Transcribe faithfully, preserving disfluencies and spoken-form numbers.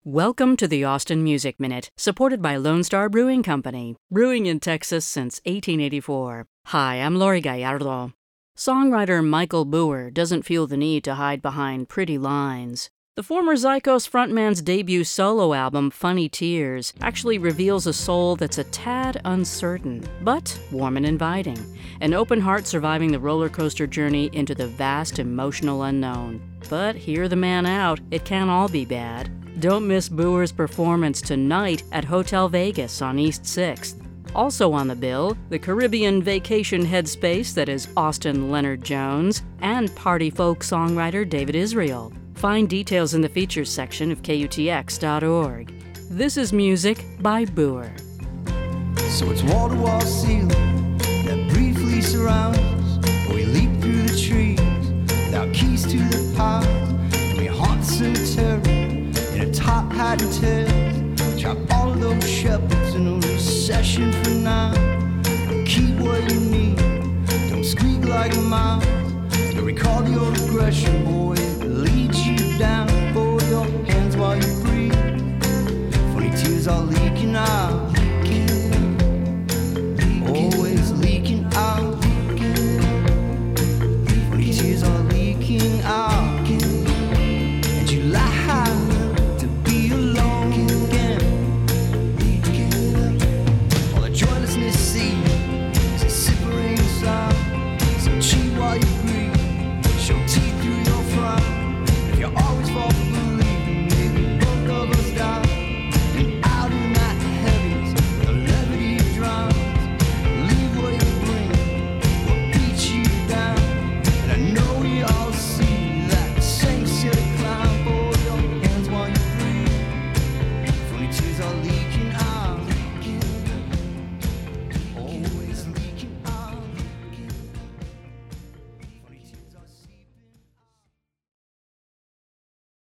Welcome to the Austin Music Minute, supported by Lone Star Brewing Company, brewing in Texas since eighteen eighty-four. Hi, I'm Lori Gallardo. Songwriter Michael Buer doesn't feel the need to hide behind pretty lines. The former Zykos frontman's debut solo album, Funny Tears, actually reveals a soul that's a tad uncertain, but warm and inviting. An open heart surviving the roller coaster journey into the vast emotional unknown. But hear the man out, it can't all be bad. Don't miss Buer's performance tonight at Hotel Vegas on East sixth. Also on the bill, the Caribbean vacation headspace that is Austin Leonard Jones and party folk songwriter David Israel. Find details in the features section of K U T X dot org. This is music by Buer. So it's wall-to-wall ceiling that briefly surrounds us. We leap through the trees without keys to the past. And we haunt the cemetery in a top hat and tail. Chop all of those shepherds in a recession for now. Keep what you need, don't squeak like a mouse. Don't recall the old aggression, boy, that leads you down. Hold your hands while you breathe. Funny tears are leaking out.